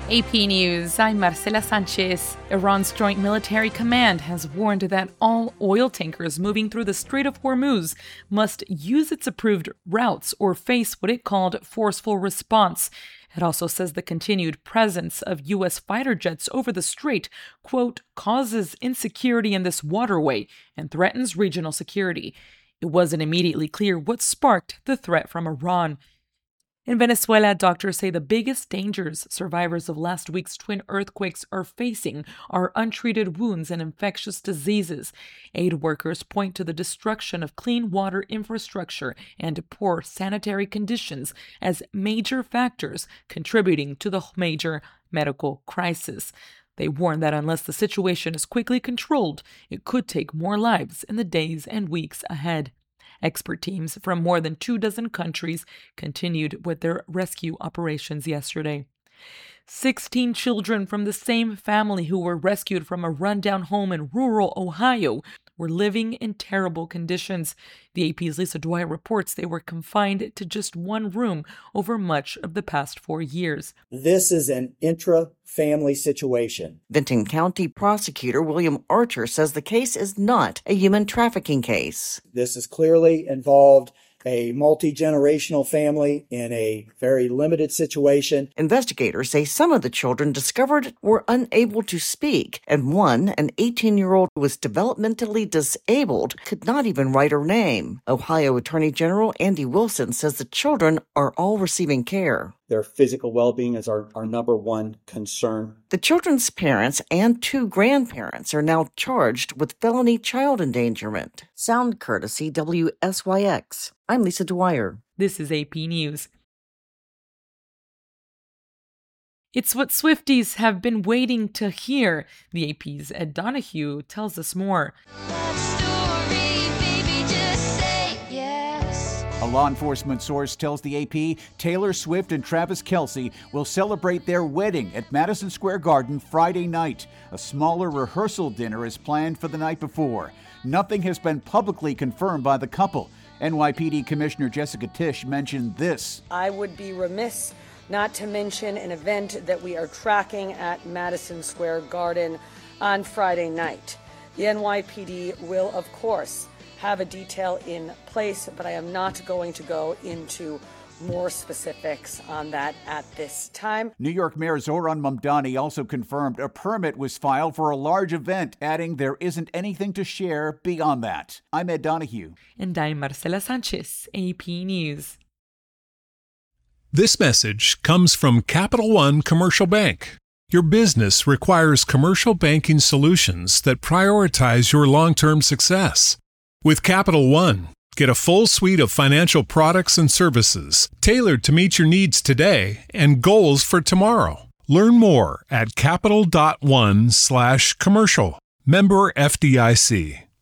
AP News, I'm Marcela Sanchez. Iran's Joint Military Command has warned that all oil tankers moving through the Strait of Hormuz must use its approved routes or face what it called forceful response. It also says the continued presence of U.S. fighter jets over the strait, quote, causes insecurity in this waterway and threatens regional security. It wasn't immediately clear what sparked the threat from Iran. In Venezuela, doctors say the biggest dangers survivors of last week's twin earthquakes are facing are untreated wounds and infectious diseases. Aid workers point to the destruction of clean water infrastructure and poor sanitary conditions as major factors contributing to the major medical crisis. They warn that unless the situation is quickly controlled, it could take more lives in the days and weeks ahead. Expert teams from more than 24 countries continued with their rescue operations yesterday. 16 children from the same family who were rescued from a rundown home in rural Ohio were living in terrible conditions. The AP's Lisa Dwyer reports they were confined to just one room over much of the past 4 years. This is an intra-family situation. Vinton County Prosecutor William Archer says the case is not a human trafficking case. This is clearly involved a multi-generational family in a very limited situation. Investigators say some of the children discovered were unable to speak, and one, an 18-year-old who was developmentally disabled, could not even write her name. Ohio Attorney General Andy Wilson says the children are all receiving care. Their physical well-being is our number one concern. The children's parents and 2 grandparents are now charged with felony child endangerment. Sound courtesy WSYX. I'm Lisa Dwyer. This is AP News. It's what Swifties have been waiting to hear. The AP's Ed Donahue tells us more. A law enforcement source tells the AP Taylor Swift and Travis Kelce will celebrate their wedding at Madison Square Garden Friday night. A smaller rehearsal dinner is planned for the night before. Nothing has been publicly confirmed by the couple. NYPD Commissioner Jessica Tisch mentioned this. I would be remiss not to mention an event that we are tracking at Madison Square Garden on Friday night. The NYPD will, of course, have a detail in place, but I am not going to go into more specifics on that at this time. New York Mayor Zohran Mamdani also confirmed a permit was filed for a large event, adding there isn't anything to share beyond that. I'm Ed Donahue. And I'm Marcela Sanchez, AP News. This message comes from Capital One Commercial Bank. Your business requires commercial banking solutions that prioritize your long-term success. With Capital One, get a full suite of financial products and services tailored to meet your needs today and goals for tomorrow. Learn more at capital.one/commercial. Member FDIC.